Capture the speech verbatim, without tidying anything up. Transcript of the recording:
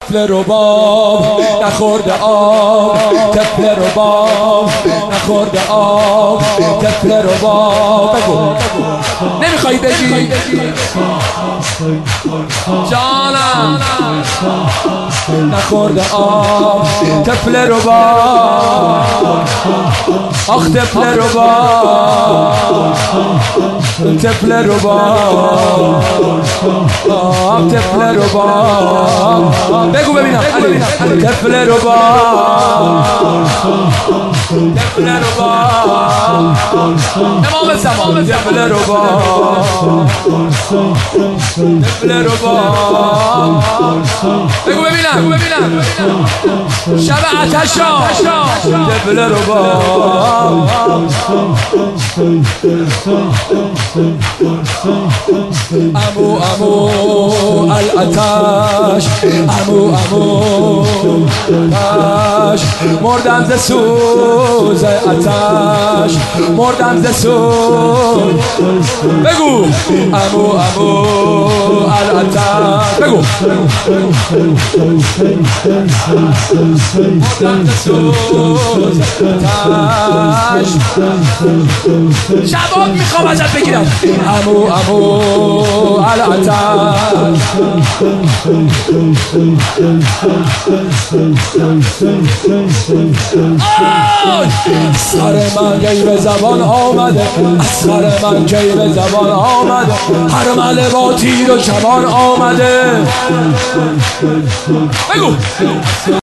طفل رباب نخورده آب، طفل رباب نخورده آب، طفل رباب. بگو نمیخوای بگی جانم نخورده آب، طفل رباب آخ طفل رباب، طفل رباب آه طفل رباب. بگو ببینم طفل رباب، طفل رباب امام زمان، طفل رباب، طفل رباب. بگو ببینم شب آتشا، طفل رباب امو امو الاتش، امو امو تش، مردم ز سوز اتش، مردم ز سوز. بگو امو امو الاتش، بگو مردم ز سوز اتش. جواب میخوام ازت بگیرم امو امو الاتش. سر من کی به زبان آمده، سر من کی به زبان آمده، هر مله با تیر و کمان آمده. بگو